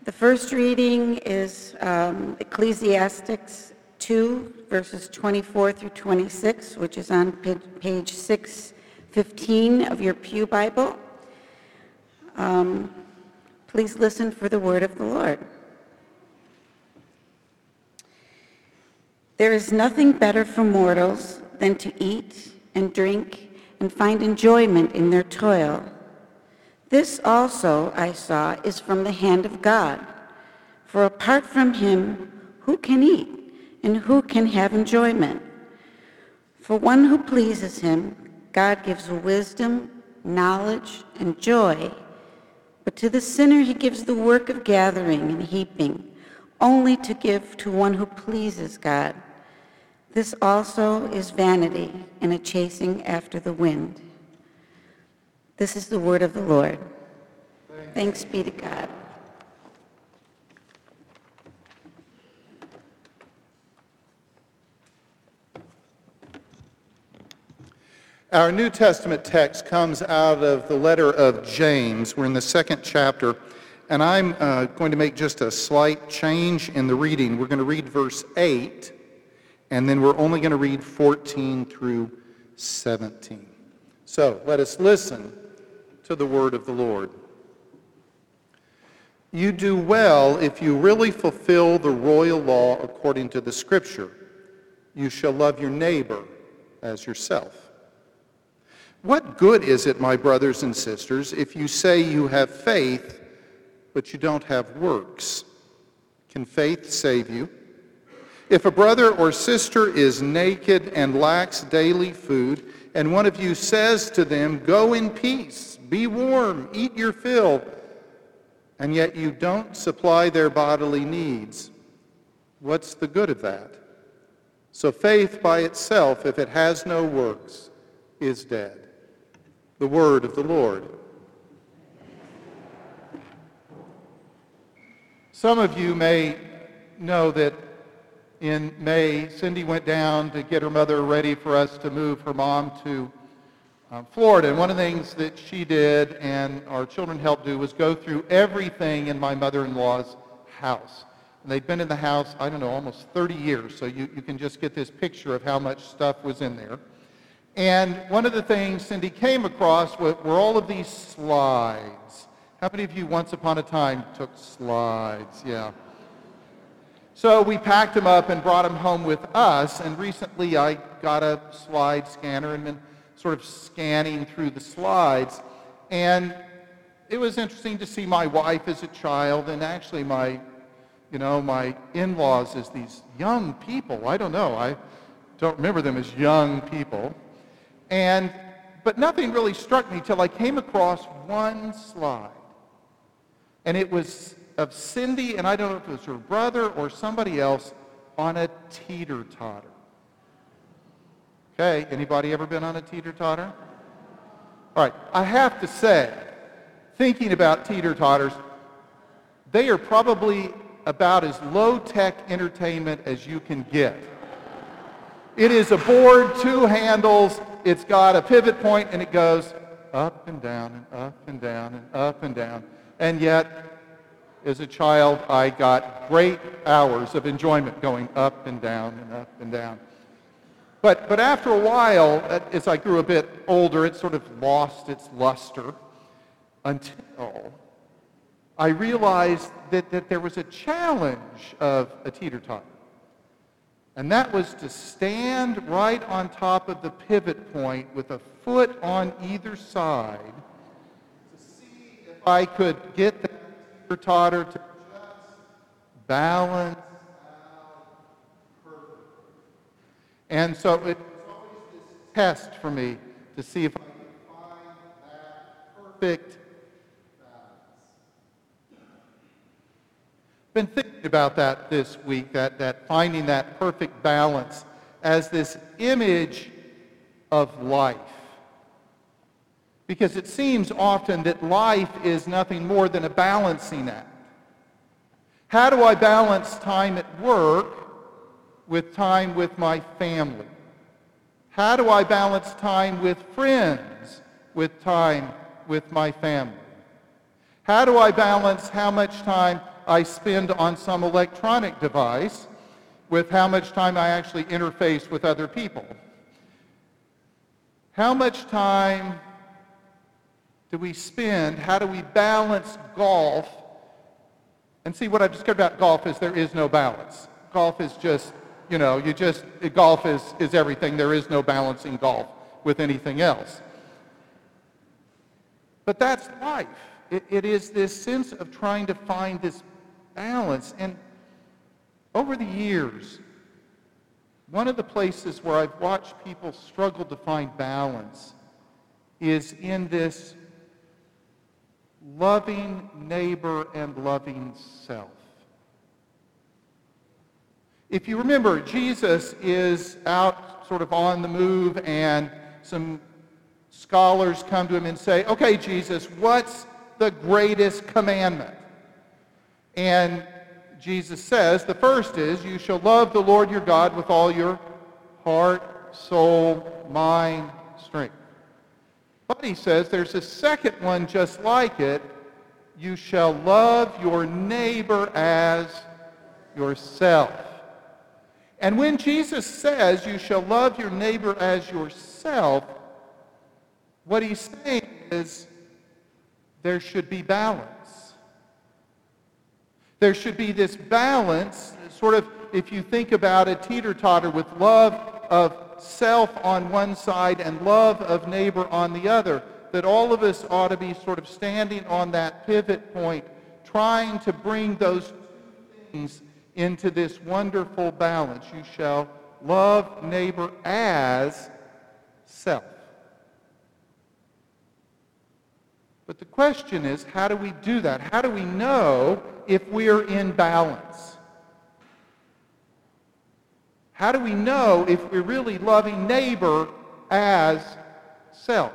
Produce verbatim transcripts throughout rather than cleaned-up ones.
The first reading is um, Ecclesiastes two, verses twenty-four through twenty-six, which is on page six fifteen of your Pew Bible. Um, please listen for the word of the Lord. There is nothing better for mortals than to eat and drink and find enjoyment in their toil. This also, I saw, is from the hand of God. For apart from him, who can eat and who can have enjoyment? For one who pleases him, God gives wisdom, knowledge, and joy. But to the sinner he gives the work of gathering and heaping, only to give to one who pleases God. This also is vanity and a chasing after the wind. This is the word of the Lord. Thanks be to God. Our New Testament text comes out of the letter of James. We're in the second chapter, and I'm uh, going to make just a slight change in the reading. We're going to read verse eight, and then we're only going to read fourteen through seventeen. So let us listen to the word of the Lord. You do well if you really fulfill the royal law according to the Scripture. You shall love your neighbor as yourself. What good is it, my brothers and sisters, if you say you have faith, but you don't have works? Can faith save you? If a brother or sister is naked and lacks daily food, and one of you says to them, go in peace, be warm, eat your fill, and yet you don't supply their bodily needs, what's the good of that? So faith by itself, if it has no works, is dead. The word of the Lord. Some of you may know that in May, Cindy went down to get her mother ready for us to move her mom to um, Florida. And one of the things that she did and our children helped do was go through everything in my mother-in-law's house. And they'd been in the house, I don't know, almost thirty years. So you, you can just get this picture of how much stuff was in there. And one of the things Cindy came across were, were all of these slides. How many of you once upon a time took slides? Yeah. So we packed them up and brought them home with us, and recently I got a slide scanner and been sort of scanning through the slides. And it was interesting to see my wife as a child, and actually my, you know, my in-laws as these young people. I don't know, I don't remember them as young people. And, but nothing really struck me till I came across one slide. And it was of Cindy, and I don't know if it was her brother or somebody else, on a teeter-totter. Okay, anybody ever been on a teeter-totter? All right, I have to say, thinking about teeter-totters, they are probably about as low-tech entertainment as you can get. It is a board, two handles, it's got a pivot point, and it goes up and down and up and down and up and down. And yet, as a child, I got great hours of enjoyment going up and down and up and down. But, but after a while, as I grew a bit older, it sort of lost its luster until I realized that, that there was a challenge of a teeter-totter. And that was to stand right on top of the pivot point with a foot on either side to see if I could get the teeter-totter to just balance out perfectly. And so it was always this test for me to see if I could find that perfect been thinking about that this week, that, that finding that perfect balance as this image of life. Because it seems often that life is nothing more than a balancing act. How do I balance time at work with time with my family? How do I balance time with friends with time with my family? How do I balance how much time I spend on some electronic device with how much time I actually interface with other people. How much time do we spend, how do we balance golf? And see, what I've discovered about golf is there is no balance. Golf is just, you know, you just, golf is, is everything. There is no balancing golf with anything else. But that's life. It, it is this sense of trying to find this balance. And over the years, one of the places where I've watched people struggle to find balance is in this loving neighbor and loving self. If you remember, Jesus is out sort of on the move, and some scholars come to him and say, okay, Jesus, what's the greatest commandment? And Jesus says, the first is, you shall love the Lord your God with all your heart, soul, mind, strength. But he says there's a second one just like it. You shall love your neighbor as yourself. And when Jesus says you shall love your neighbor as yourself, what he's saying is there should be balance. There should be this balance, sort of, if you think about a teeter-totter with love of self on one side and love of neighbor on the other, that all of us ought to be sort of standing on that pivot point, trying to bring those two things into this wonderful balance. You shall love neighbor as self. But the question is, how do we do that? How do we know if we're in balance? How do we know if we're really loving neighbor as self?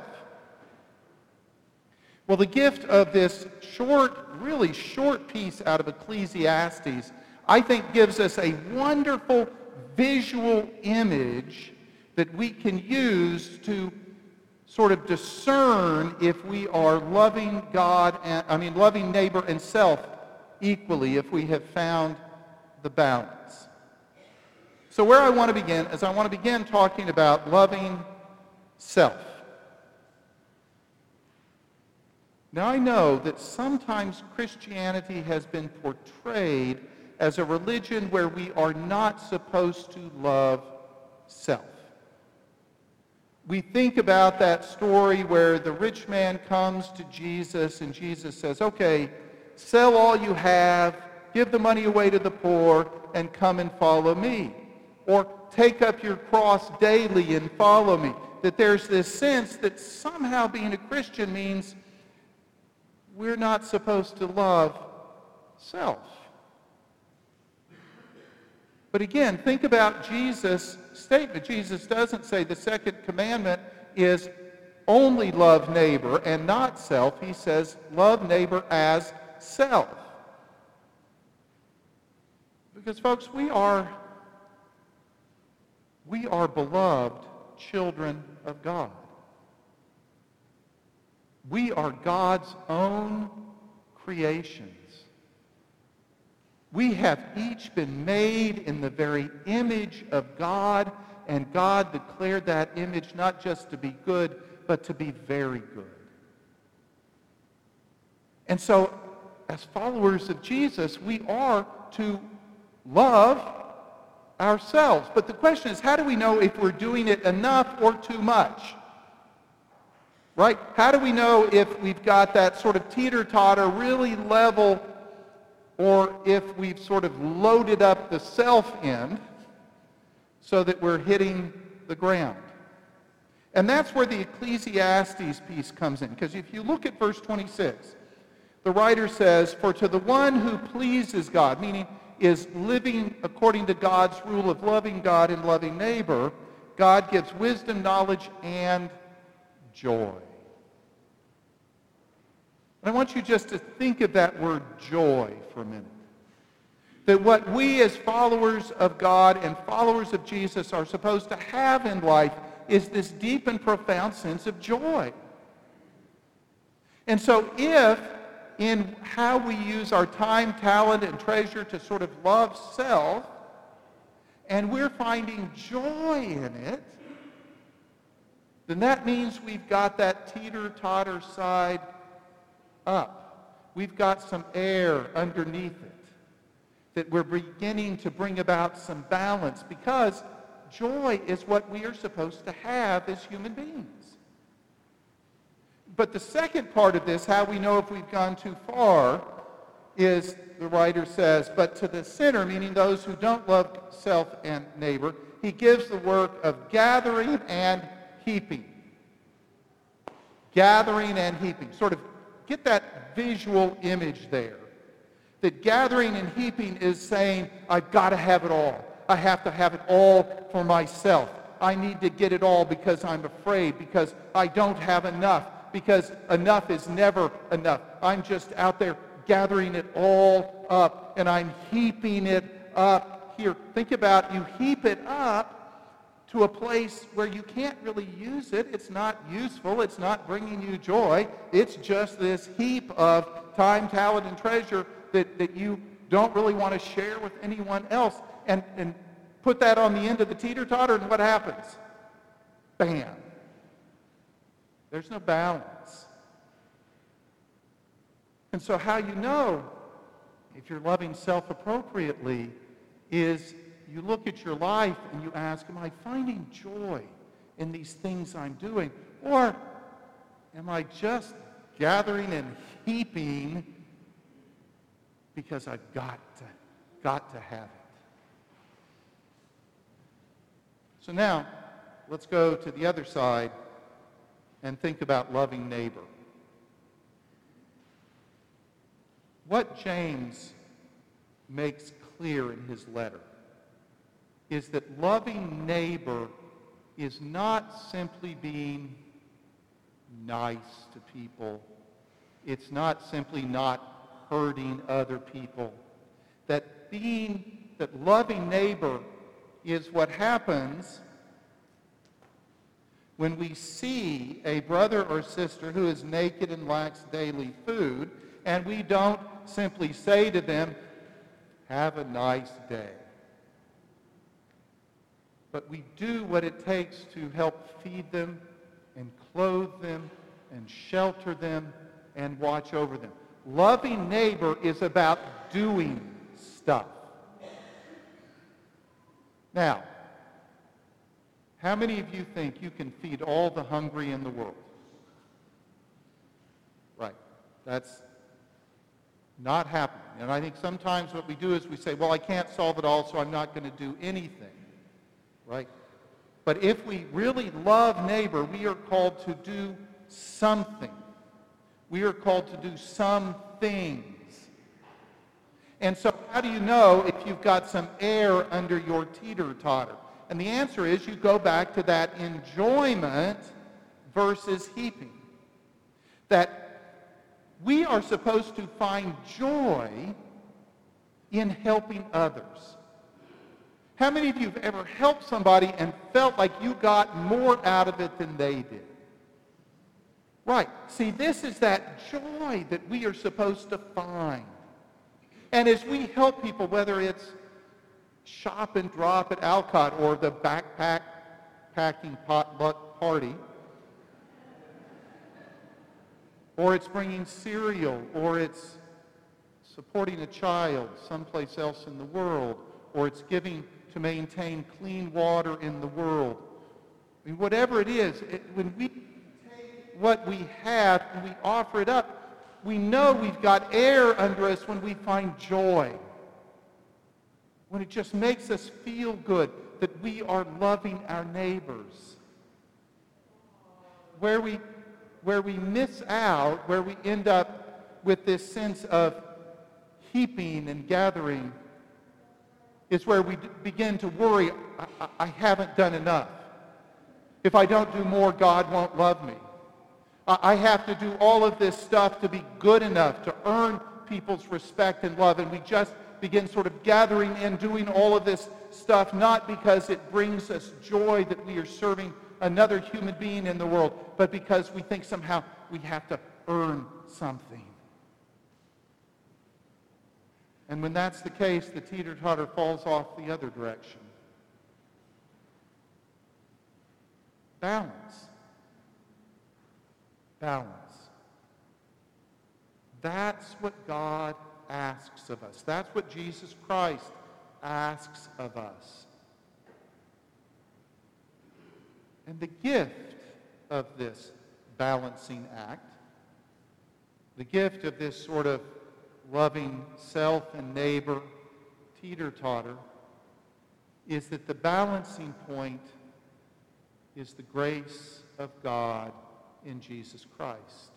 Well, the gift of this short, really short piece out of Ecclesiastes, I think, gives us a wonderful visual image that we can use to sort of discern if we are loving God, and, I mean, loving neighbor and self equally, if we have found the balance. So where I want to begin is I want to begin talking about loving self. Now, I know that sometimes Christianity has been portrayed as a religion where we are not supposed to love self. We think about that story where the rich man comes to Jesus and Jesus says, okay, sell all you have, give the money away to the poor, and come and follow me. Or take up your cross daily and follow me. That there's this sense that somehow being a Christian means we're not supposed to love self. But again, think about Jesus' statement. Jesus doesn't say the second commandment is only love neighbor and not self. He says love neighbor as self. Because folks, we are we are beloved children of God. We are God's own creations. We have each been made in the very image of God, and God declared that image not just to be good, but to be very good. And so, as followers of Jesus, we are to love ourselves. But the question is, how do we know if we're doing it enough or too much? Right? How do we know if we've got that sort of teeter-totter, really level, or if we've sort of loaded up the self end so that we're hitting the ground? And that's where the Ecclesiastes piece comes in. Because if you look at verse twenty-six, the writer says, for to the one who pleases God, meaning is living according to God's rule of loving God and loving neighbor, God gives wisdom, knowledge, and joy. And I want you just to think of that word joy for a minute. That what we as followers of God and followers of Jesus are supposed to have in life is this deep and profound sense of joy. And so if in how we use our time, talent, and treasure to sort of love self, and we're finding joy in it, then that means we've got that teeter-totter side up. We've got some air underneath it, that we're beginning to bring about some balance, because joy is what we are supposed to have as human beings. But the second part of this, how we know if we've gone too far, is, the writer says, but to the sinner, meaning those who don't love self and neighbor, he gives the work of gathering and heaping. Gathering and heaping. Sort of get that visual image there. That gathering and heaping is saying, I've got to have it all. I have to have it all for myself. I need to get it all because I'm afraid, because I don't have enough, because enough is never enough. I'm just out there gathering it all up, and I'm heaping it up here. Think about, you heap it up to a place where you can't really use it. It's not useful. It's not bringing you joy. It's just this heap of time, talent, and treasure that, that you don't really want to share with anyone else. And, and put that on the end of the teeter-totter, and what happens? Bam. There's no balance. And so how you know if you're loving self appropriately is you look at your life and you ask, am I finding joy in these things I'm doing? Or am I just gathering and heaping because I've got to, got to have it? So now, let's go to the other side and think about loving neighbor. What James makes clear in his letter is that loving neighbor is not simply being nice to people. It's not simply not hurting other people. That being, that loving neighbor is what happens when we see a brother or sister who is naked and lacks daily food, and we don't simply say to them, have a nice day. But we do what it takes to help feed them and clothe them and shelter them and watch over them. Loving neighbor is about doing stuff. Now, how many of you think you can feed all the hungry in the world? Right. That's not happening. And I think sometimes what we do is we say, well, I can't solve it all, so I'm not going to do anything. Right? But if we really love neighbor, we are called to do something. We are called to do some things. And so how do you know if you've got some air under your teeter-totter? And the answer is you go back to that enjoyment versus heaping. That we are supposed to find joy in helping others. How many of you have ever helped somebody and felt like you got more out of it than they did? Right. See, this is that joy that we are supposed to find. And as we help people, whether it's shop and drop at Alcott or the backpack packing potluck party, or it's bringing cereal, or it's supporting a child someplace else in the world, or it's giving to maintain clean water in the world. I mean, whatever it is, it, when we take what we have and we offer it up, we know we've got air under us when we find joy. When it just makes us feel good that we are loving our neighbors. Where we, where we miss out, where we end up with this sense of heaping and gathering, is where we begin to worry, I, I haven't done enough. If I don't do more, God won't love me. I, I have to do all of this stuff to be good enough, to earn people's respect and love. And we just begin sort of gathering and doing all of this stuff, not because it brings us joy that we are serving another human being in the world, but because we think somehow we have to earn something. And when that's the case, the teeter-totter falls off the other direction. Balance. Balance. That's what God asks of us. That's what Jesus Christ asks of us. And the gift of this balancing act, the gift of this sort of loving self and neighbor teeter-totter, is that the balancing point is the grace of God in Jesus Christ.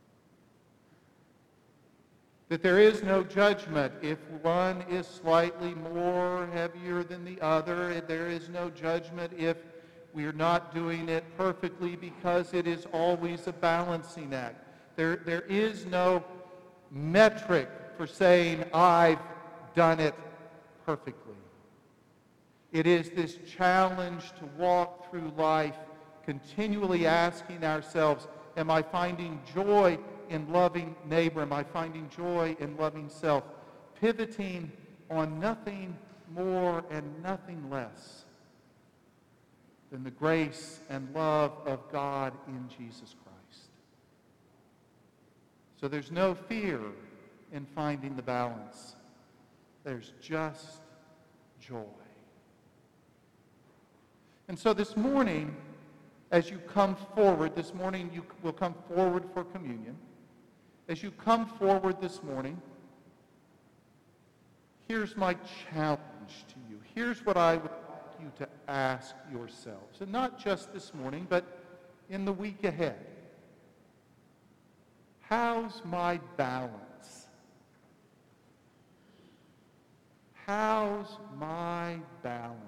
That there is no judgment if one is slightly more heavier than the other. There is no judgment if we're not doing it perfectly, because it is always a balancing act. There, there is no metric for saying, I've done it perfectly. It is this challenge to walk through life continually asking ourselves, am I finding joy in loving neighbor? Am I finding joy in loving self? Pivoting on nothing more and nothing less than the grace and love of God in Jesus Christ. So there's no fear in finding the balance. There's just joy. And so this morning, as you come forward, this morning you will come forward for communion. As you come forward this morning, here's my challenge to you. Here's what I would like you to ask yourselves. And not just this morning, but in the week ahead. How's my balance? How's my balance?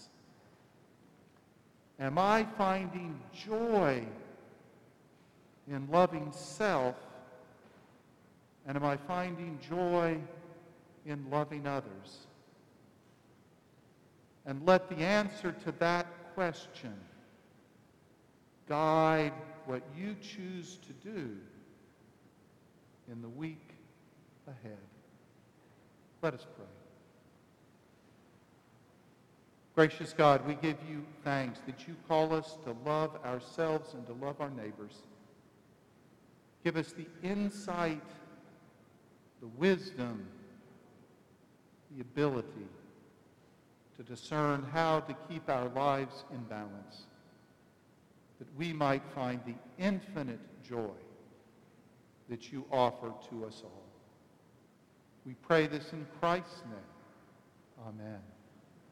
Am I finding joy in loving self? And am I finding joy in loving others? And let the answer to that question guide what you choose to do in the week ahead. Let us pray. Gracious God, we give you thanks that you call us to love ourselves and to love our neighbors. Give us the insight, the wisdom, the ability to discern how to keep our lives in balance, that we might find the infinite joy that you offer to us all. We pray this in Christ's name. Amen.